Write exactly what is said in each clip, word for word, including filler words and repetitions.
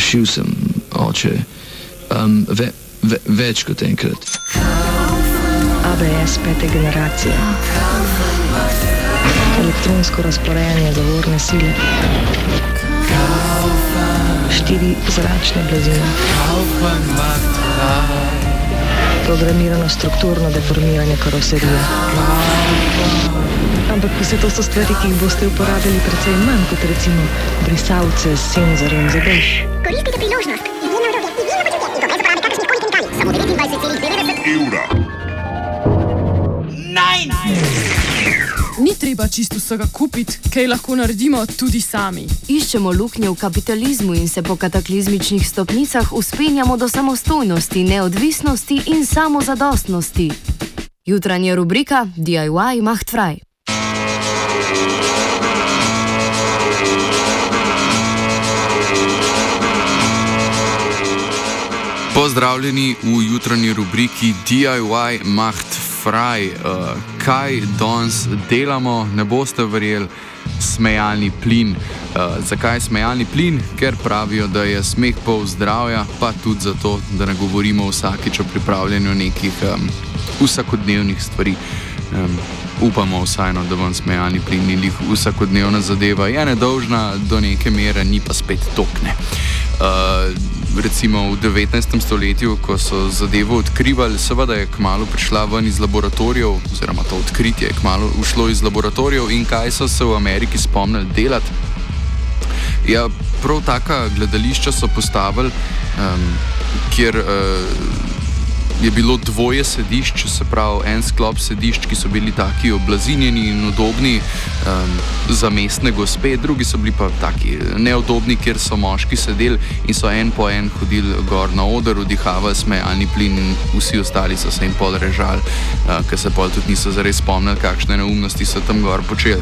Šil sem, oče, um, ve, ve, več kot enkrat. A B S pete generacije. Elektronsko razporejanje zavorne sile. Štiri zračne blazine. Programirano strukturno deformiranje karoserije. Ampak vse to so stvari, ki jih boste uporabili precej manj kot recimo brisalce s senzorjem za dež. Koristite priložnost. Izjemno urodje, izjemno počutje in to brez uporabe kakršnih koli kemikalij. Samo devetindvajset celih devetdeset evra. Nine! Ni treba čisto vsega kupiti, kaj lahko naredimo tudi sami. Iščemo luknje v kapitalizmu in se po kataklizmičnih stopnicah vzpenjamo do samostojnosti, neodvisnosti in samozadostnosti. Jutranja rubrika D I Y macht frei. Pozdravljeni v jutranji rubriki D I Y macht frei. Uh, kaj danes delamo, ne boste verjeli, smejalni plin. Uh, zakaj smejalni plin? Ker pravijo, da je smeh pol zdravja, pa tudi zato, da ne govorimo vsakič o pripravljanju nekih um, vsakodnevnih stvari. Um, upamo vsajno, da vam smejalni plin ni lih vsakodnevna zadeva. Je nedolžna do neke mere, ni pa spet tokne. Uh, recimo v devetnajstem stoletju, ko so zadevo odkrivali, seveda je kmalu prišla ven iz laboratorijev, oziroma to odkritje je kmalu ušlo iz laboratorijev, in kaj so se v Ameriki spomnili delati? Ja, prav taka gledališča so postavili, um, kjer uh, je bilo dvoje sedišč, se pravi en sklop sedišč, ki so bili taki oblazinjeni in udobni um, za mestne gospe, drugi so bili pa taki neudobni, kjer so moški sedeli in so en po en hodili gor na oder, vdihavali smejalni plin in vsi ostali so se jim pol režali, uh, ker se pol tudi niso zares spomnili, kakšne neumnosti so tam gor počeli.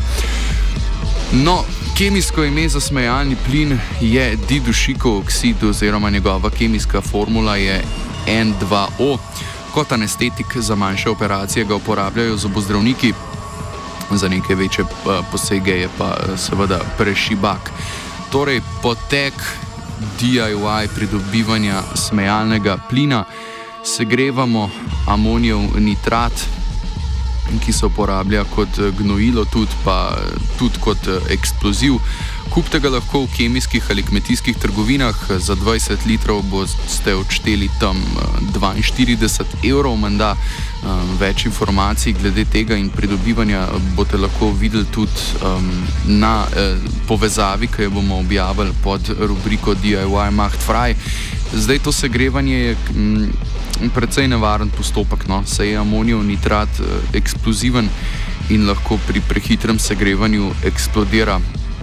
No, kemijsko ime za smejalni plin je didušikov oksid oziroma njegova kemijska formula je N dva O. Kot anestetik za manjše operacije ga uporabljajo zobozdravniki, za neke večje posege je pa seveda prešibak. Torej, potek D I Y pridobivanja smejalnega plina: segrevamo amonijev nitrat, ki se uporablja kot gnojilo, tudi pa tudi kot eksploziv. Kupite ga lahko v kemijskih ali kmetijskih trgovinah, za dvajset litrov boste odšteli tam dvainštirideset evrov, menda. Več informacij glede tega in pridobivanja boste lahko videli tudi um, na eh, povezavi, ki jo bomo objavili pod rubriko D I Y macht frei. Zdaj, to segrevanje je mm, precej nevaren postopek, no? Saj je amonijev nitrat eh, eksploziven in lahko pri prehitrem segrevanju eksplodira.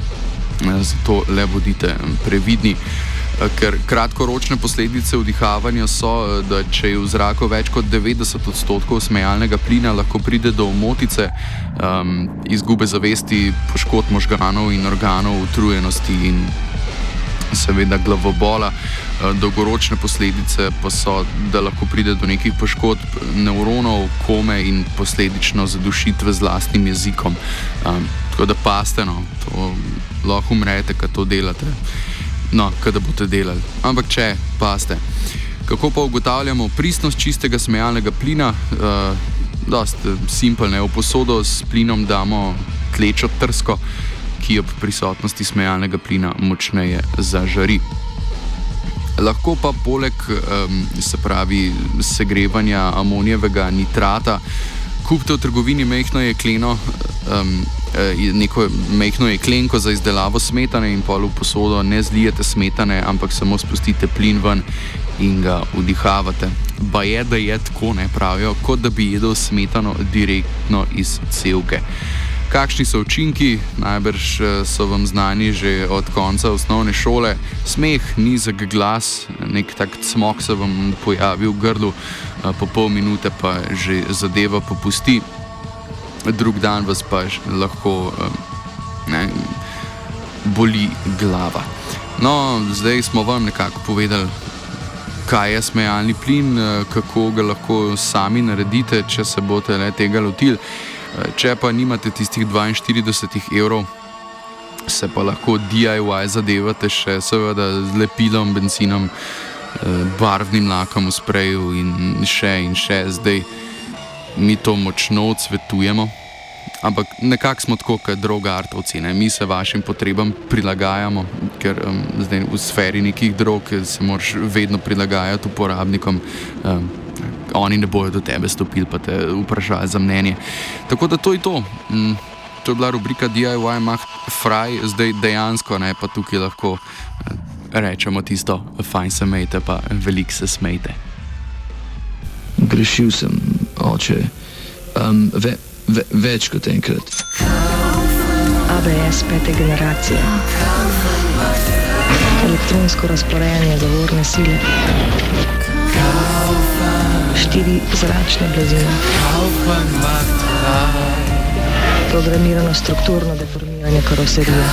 Zato le bodite previdni, ker kratkoročne posledice vdihavanja so, da če je v zraku več kot devetdeset odstotkov smejalnega plina, lahko pride do omotice, um, izgube zavesti, poškodb možganov in organov, utrujenosti in seveda glavobola. Dolgoročne posledice pa so, da lahko pride do nekih poškodb nevronov, kome in posledično zadušitve z lastnim jezikom. Um, tako da paste, no, to lahko umrete, kad to delate. No, kada boste delali. Ampak če, paste. Kako pa ugotavljamo pristnost čistega smejalnega plina? Uh, dost simpel, ne? V posodo s plinom damo tlečo trsko, ki ob prisotnosti smejalnega plina močneje zažari. Lahko pa poleg um, se pravi segrevanja amonijevega nitrata kupite v trgovini mehno jekleno, um, neko mehno jeklenko za izdelavo smetane in pol v posodo ne zlijete smetane, ampak samo spustite plin ven in ga vdihavate. Ba je, da je tako, ne pravijo, kot da bi jedel smetano direktno iz cevke. Kakšni so učinki? Najbrž so vam znani že od konca osnovne šole. Smeh, nizek glas, nek tak cmok se vam pojavi v grlu, po pol minute pa že zadeva popusti. Drug dan vas pa lahko ne, boli glava. No, zdaj smo vam nekako povedali, kaj je smejalni plin, kako ga lahko sami naredite, če se boste le tega lotili. Če pa nimate tistih dvainštirideset evrov, se pa lahko D I Y zadevate še seveda z lepilom, benzinom, barvnim lakom v spreju in še in še. Zdaj mi to močno odsvetujemo, ampak nekako smo tako kot droga artovci, ne? Mi se vašim potrebam prilagajamo, ker um, zdaj v sferi nekih drog se moraš vedno prilagajati uporabnikom. Um, oni ne bojo do tebe stopili pa te vprašali za mnenje. Tako da to je to. Um, to je bila rubrika D I Y Macht Frei, zdaj dejansko ne, pa tukaj lahko uh, rečemo tisto, fajn se mejte, pa veliko se smejte. Grešil sem, oče, um, ve, ve, več kot enkrat. A B S pete generacije. Elektronsko razporejanje zavorne sile. Štiri zračne blazine. Programirano strukturno deformiranje karoserije.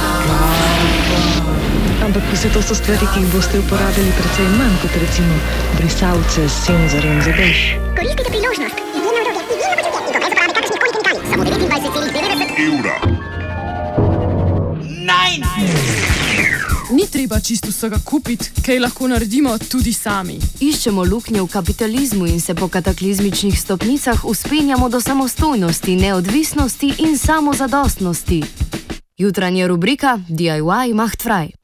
Ampak vse to so stvari, ki jih boste uporabili precej manj kot recimo brisalce s senzorjem za dež. Koristite priložnost. Izjemno droge, izjemno počutje in to brez uporabe kakršnih koli kemikalij. Samo devetindvajset celih devetdeset evra. Ni treba čisto vsega kupiti, kaj lahko naredimo tudi sami. Iščemo luknje v kapitalizmu in se po kataklizmičnih stopnicah vzpenjamo do samostojnosti, neodvisnosti in samozadostnosti. Jutranja rubrika D I Y Macht Frei.